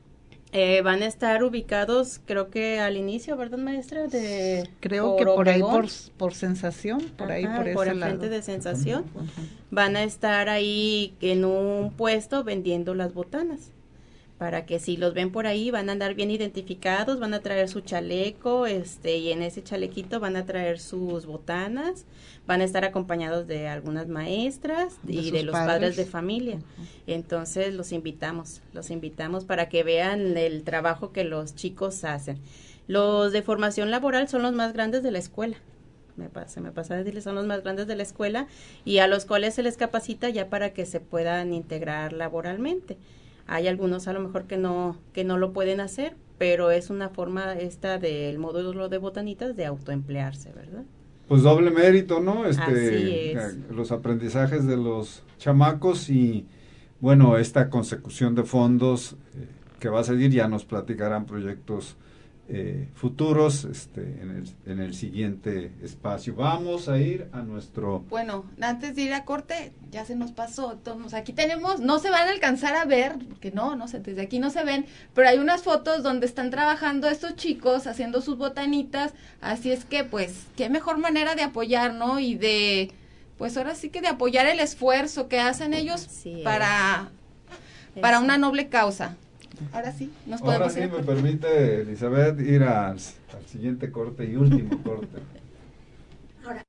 eh, van a estar ubicados, creo que al inicio, ¿verdad, maestra? De creo por que por Obregón. ahí, por, por Sensación, por ahí, Ajá, por ese por el lado. frente de Sensación, uh-huh. Uh-huh. Van a estar ahí en un puesto vendiendo las botanas, para que si los ven por ahí van a andar bien identificados, van a traer su chaleco, este, y en ese chalequito van a traer sus botanas, van a estar acompañados de algunas maestras de y de los padres. padres de familia. Uh-huh. Entonces los invitamos, los invitamos para que vean el trabajo que los chicos hacen. Los de formación laboral son los más grandes de la escuela. Me pasa, me pasa a decirles, son los más grandes de la escuela y a los cuales se les capacita ya para que se puedan integrar laboralmente. Hay algunos a lo mejor que no que no lo pueden hacer, pero es una forma esta del módulo de botanitas de autoemplearse, ¿verdad? Pues doble mérito, ¿no? Este, Así es. Los aprendizajes de los chamacos y, bueno, esta consecución de fondos eh, que va a seguir, ya nos platicarán proyectos eh, futuros este, en, el, en el siguiente espacio. Vamos a ir a nuestro... Bueno, antes de ir a corte, ya se nos pasó. Entonces, aquí tenemos, no se van a alcanzar a ver, porque no, no sé, desde aquí no se ven, pero hay unas fotos donde están trabajando estos chicos haciendo sus botanitas, así es que, pues, qué mejor manera de apoyar, ¿no? Y de, pues, ahora sí que de apoyar el esfuerzo que hacen ellos sí, para, para una noble causa. Ahora sí, nos podemos Ahora sí, ir me permite, Elizabeth, ir al, al siguiente corte y último corte. Ahora.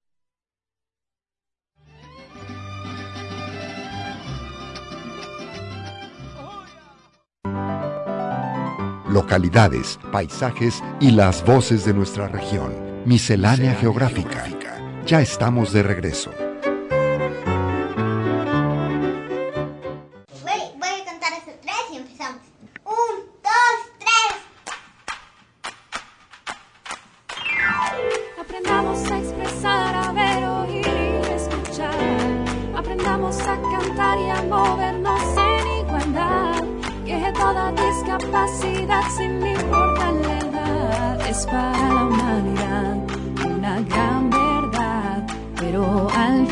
Localidades, paisajes y las voces de nuestra región. Miscelánea Geográfica. Ya estamos de regreso. Aprendamos a expresar, a ver, oír y escuchar. Aprendamos a cantar y a movernos en igualdad. Que toda discapacidad, sin importar la edad, es para la humanidad una gran verdad. Pero al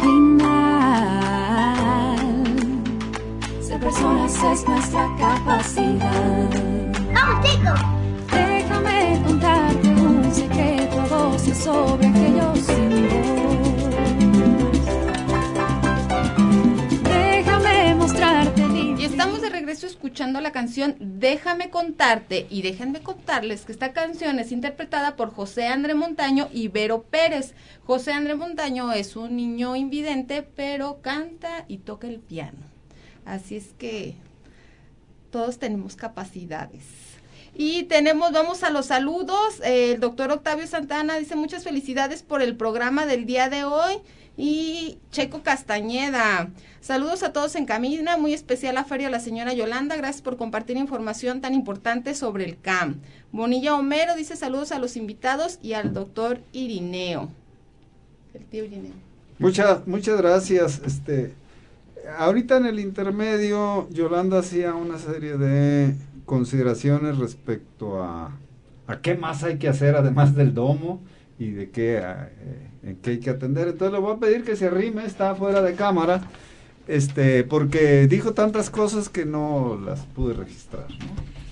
final, ser personas es nuestra capacidad. ¡Vamos, chicos! Déjame contarte un secreto a voces sobre aquellos sin voz. Déjame mostrarte. Y estamos de regreso escuchando la canción Déjame contarte, y déjenme contarles que esta canción es interpretada por José André Montaño y Vero Pérez. José André Montaño es un niño invidente, pero canta y toca el piano. Así es que todos tenemos capacidades. Y tenemos, vamos a los saludos. Eh, el doctor Octavio Santana dice muchas felicidades por el programa del día de hoy. Y Checo Castañeda, saludos a todos en cabina, muy especial a Feria a la señora Yolanda, gracias por compartir información tan importante sobre el C A M. Bonilla Homero dice saludos a los invitados y al doctor Irineo. El tío Irineo. Muchas, muchas gracias. Este, ahorita en el intermedio, Yolanda hacía una serie de consideraciones respecto a, a qué más hay que hacer además del domo y de qué, eh, en qué hay que atender. Entonces le voy a pedir que se arrime, está fuera de cámara, este, porque dijo tantas cosas que no las pude registrar, ¿no?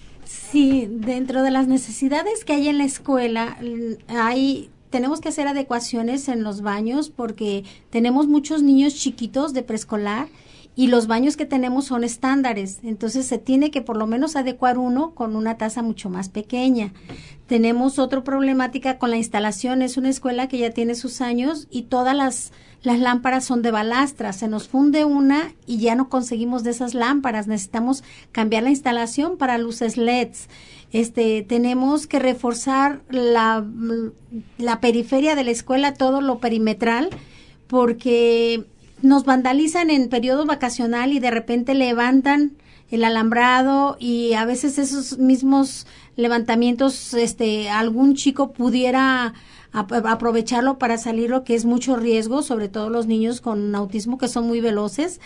Sí, dentro de las necesidades que hay en la escuela, hay, tenemos que hacer adecuaciones en los baños porque tenemos muchos niños chiquitos de preescolar y los baños que tenemos son estándares, entonces se tiene que por lo menos adecuar uno con una taza mucho más pequeña. Tenemos otra problemática con la instalación, es una escuela que ya tiene sus años y todas las, las lámparas son de balastra, se nos funde una y ya no conseguimos de esas lámparas, necesitamos cambiar la instalación para luces L E Ds. Este, tenemos que reforzar la, la periferia de la escuela, todo lo perimetral, porque nos vandalizan en periodo vacacional y de repente levantan el alambrado y a veces esos mismos levantamientos, este, algún chico pudiera ap- aprovecharlo para salir, lo que es mucho riesgo, sobre todo los niños con autismo que son muy veloces.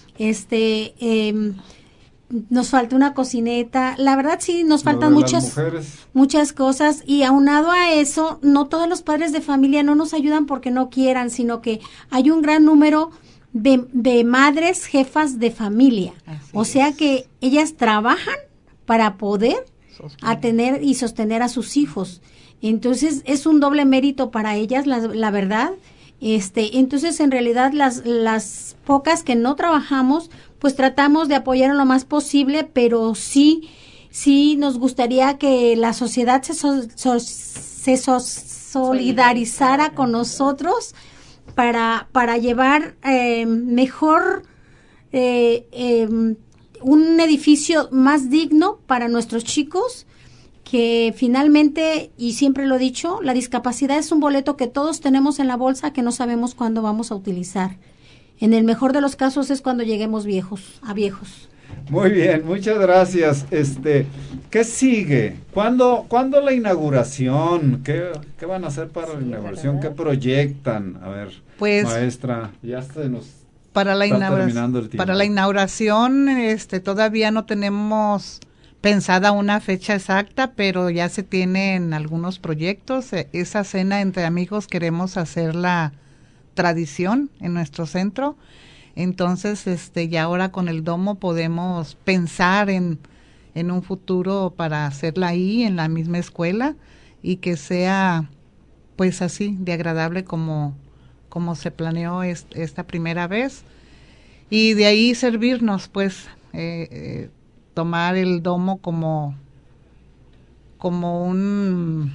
Este, eh, nos falta una cocineta, la verdad sí, nos faltan muchas, muchas cosas y aunado a eso, no todos los padres de familia no nos ayudan porque no quieran, sino que hay un gran número de, de madres jefas de familia, Así o sea es. que ellas trabajan para poder atender y sostener a sus hijos, entonces es un doble mérito para ellas, la, la verdad. Este, entonces en realidad las, las pocas que no trabajamos, pues tratamos de apoyar lo más posible, pero sí, sí nos gustaría que la sociedad se, so, so, se so, solidarizara con nosotros para, para llevar eh, mejor eh, eh, un edificio más digno para nuestros chicos, que finalmente, y siempre lo he dicho, la discapacidad es un boleto que todos tenemos en la bolsa que no sabemos cuándo vamos a utilizar. En el mejor de los casos es cuando lleguemos viejos, a viejos. Muy bien, muchas gracias. Este, ¿qué sigue? ¿Cuándo, ¿cuándo la inauguración? ¿Qué, qué van a hacer para sí, la inauguración? ¿Verdad? ¿Qué proyectan? A ver, pues, maestra, ya se nos para la está terminando el tiempo. Para la inauguración, este, todavía no tenemos pensada una fecha exacta, pero ya se tienen algunos proyectos. Esa cena entre amigos queremos hacerla tradición en nuestro centro, entonces este ya ahora con el domo podemos pensar en, en un futuro para hacerla ahí en la misma escuela y que sea pues así de agradable como, como se planeó es, esta primera vez, y de ahí servirnos pues eh, eh, tomar el domo como como un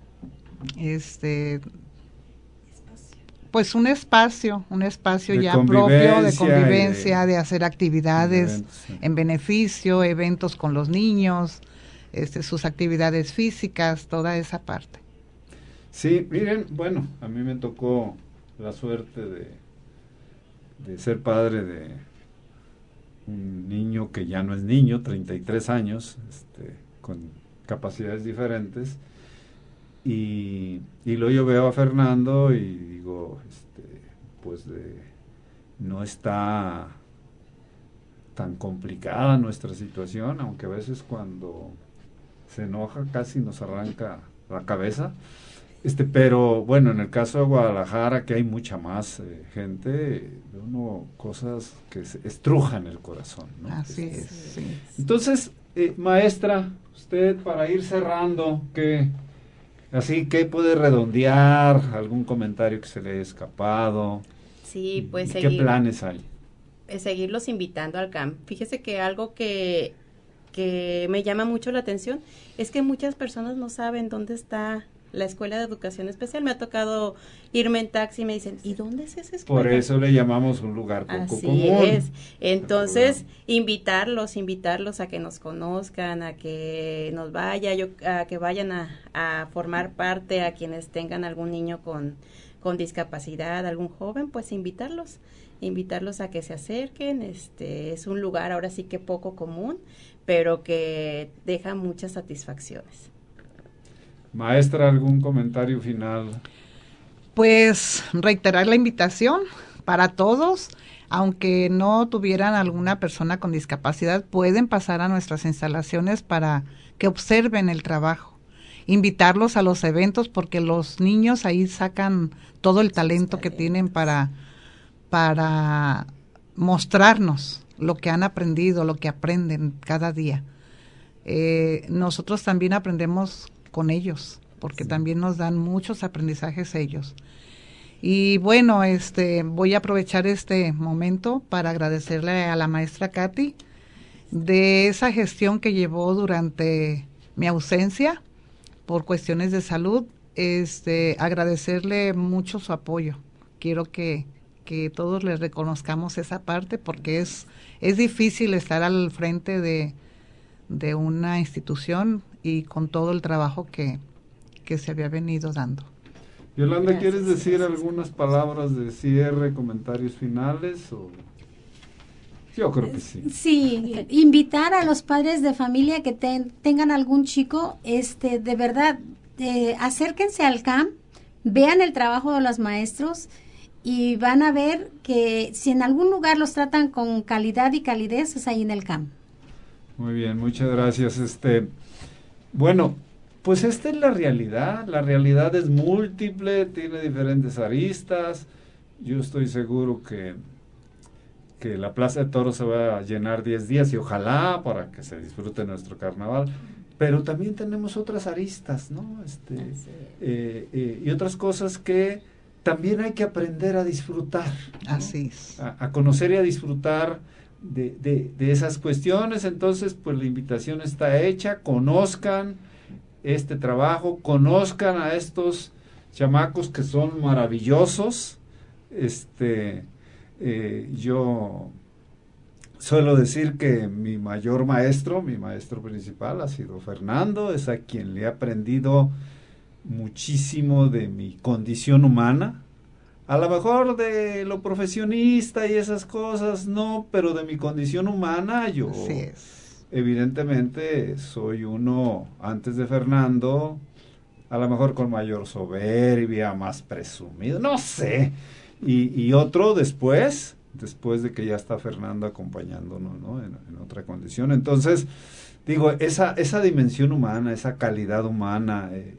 este pues un espacio, un espacio de ya propio de convivencia, de, de hacer actividades eventos, en beneficio, eventos con los niños, este, sus actividades físicas, toda esa parte. Sí, miren, bueno, a mí me tocó la suerte de, de ser padre de un niño que ya no es niño, treinta y tres años, este, con capacidades diferentes. Y, y luego yo veo a Fernando y digo, este, pues de, no está tan complicada nuestra situación, aunque a veces cuando se enoja casi nos arranca la cabeza, este, pero bueno, en el caso de Guadalajara, que hay mucha más eh, gente, ve uno cosas que se estrujan el corazón, ¿no? Así este, es, sí. Entonces, eh, maestra, usted para ir cerrando, ¿qué? Así que puede redondear algún comentario que se le haya escapado. Sí, pues seguir, ¿qué planes hay? Seguirlos invitando al C A M. Fíjese que algo que, que me llama mucho la atención es que muchas personas no saben dónde está la Escuela de Educación Especial. Me ha tocado irme en taxi y me dicen, ¿y dónde es esa escuela? Por eso le llamamos un lugar poco Así común. es. Entonces, invitarlos, invitarlos a que nos conozcan, a que nos vaya, yo, a que vayan a, a formar parte, a quienes tengan algún niño con, con discapacidad, algún joven, pues invitarlos, invitarlos a que se acerquen. Este es un lugar ahora sí que poco común, pero que deja muchas satisfacciones. Maestra, ¿algún comentario final? Pues reiterar la invitación para todos, aunque no tuvieran alguna persona con discapacidad, pueden pasar a nuestras instalaciones para que observen el trabajo. Invitarlos a los eventos porque los niños ahí sacan todo el talento que tienen para, para mostrarnos lo que han aprendido, lo que aprenden cada día. Eh, nosotros también aprendemos con ellos, porque sí. también nos dan muchos aprendizajes ellos. Y bueno, este voy a aprovechar este momento para agradecerle a la maestra Katy de esa gestión que llevó durante mi ausencia por cuestiones de salud. Este agradecerle mucho su apoyo. Quiero que, que todos le reconozcamos esa parte, porque es, es difícil estar al frente de, de una institución y con todo el trabajo que, que se había venido dando. Yolanda, ¿quieres decir algunas palabras de cierre, comentarios finales? O... Yo creo que sí. Sí, invitar a los padres de familia que ten, tengan algún chico, este, de verdad, eh, acérquense al C A M, vean el trabajo de los maestros y van a ver que si en algún lugar los tratan con calidad y calidez, es ahí en el C A M. Muy bien, muchas gracias. Este... Bueno, pues esta es la realidad, la realidad es múltiple, tiene diferentes aristas. Yo estoy seguro que, que la Plaza de Toros se va a llenar diez días y ojalá para que se disfrute nuestro carnaval, pero también tenemos otras aristas, ¿no? Este, eh, eh, y otras cosas que también hay que aprender a disfrutar, ¿no? Así es. A, a conocer y a disfrutar De, de, de esas cuestiones. Entonces pues la invitación está hecha, conozcan este trabajo, conozcan a estos chamacos que son maravillosos. Este eh, yo suelo decir que mi mayor maestro, mi maestro principal ha sido Fernando, es a quien le he aprendido muchísimo de mi condición humana. A lo mejor de lo profesionista y esas cosas, no, pero de mi condición humana, yo Así es. Evidentemente soy uno, antes de Fernando, a lo mejor con mayor soberbia, más presumido, no sé, y, y otro después, después de que ya está Fernando acompañándonos, ¿no? En, en otra condición. Entonces, digo, esa, esa dimensión humana, esa calidad humana, eh,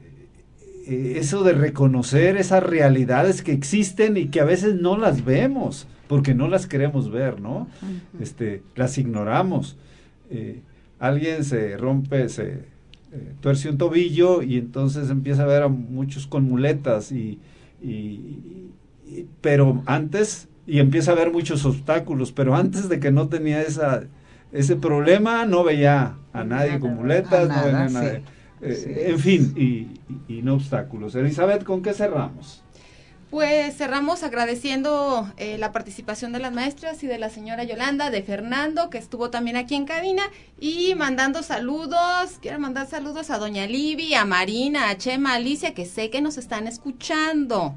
eso de reconocer esas realidades que existen y que a veces no las vemos porque no las queremos ver, ¿no? Uh-huh. Este, las ignoramos. Eh, alguien se rompe, se eh, tuerce un tobillo y entonces empieza a ver a muchos con muletas y, y, y pero antes y empieza a ver muchos obstáculos, pero antes de que no tenía esa ese problema no veía a nadie con muletas, nada, no veía a sí. nadie. Eh, Sí. En fin, y, y, y no obstáculos. Elizabeth, ¿con qué cerramos? Pues cerramos agradeciendo eh, la participación de las maestras y de la señora Yolanda, de Fernando, que estuvo también aquí en cabina, y mandando saludos, quiero mandar saludos a doña Livi, a Marina, a Chema, a Alicia, que sé que nos están escuchando.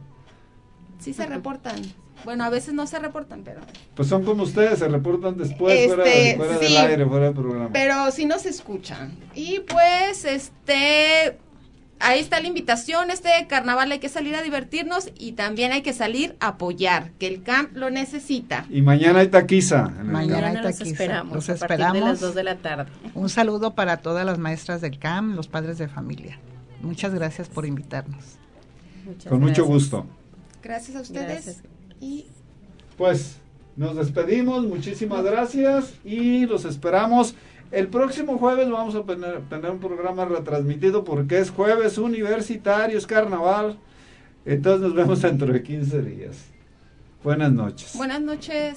Sí se reportan. Bueno, a veces no se reportan, pero... Pues son como ustedes, se reportan después, este, fuera, de, fuera sí, del aire, fuera del programa. Pero sí nos escuchan. Y pues, este... ahí está la invitación, este carnaval hay que salir a divertirnos y también hay que salir a apoyar, que el C A M lo necesita. Y mañana hay taquiza. En el mañana hay los taquiza. esperamos, Los a esperamos. partir de las dos de la tarde. Un saludo para todas las maestras del C A M, los padres de familia. Muchas gracias por invitarnos. Muchas Con gracias. mucho gusto. Gracias a ustedes. Gracias. Y Pues nos despedimos, muchísimas gracias y los esperamos. El próximo jueves vamos a tener, tener un programa retransmitido porque es jueves universitario, es carnaval. Entonces nos vemos dentro de quince días. Buenas noches. buenas noches.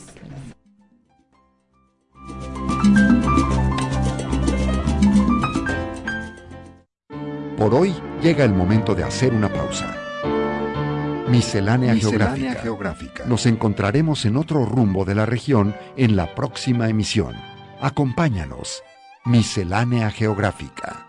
Por hoy llega el momento de hacer una pausa. Miscelánea, Miscelánea geográfica. geográfica. Nos encontraremos en otro rumbo de la región en la próxima emisión. Acompáñanos. Miscelánea geográfica.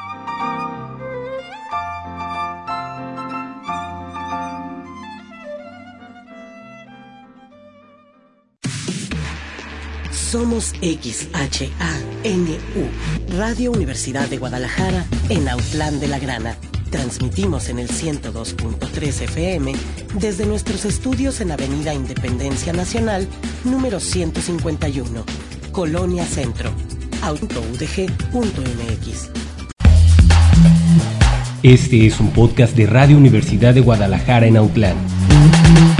Somos X H A N U, Radio Universidad de Guadalajara, en Autlán de la Grana. Transmitimos en el ciento dos punto tres F M desde nuestros estudios en Avenida Independencia Nacional, número ciento cincuenta y uno, Colonia Centro, auto u d g punto m x. Este es un podcast de Radio Universidad de Guadalajara en Autlán.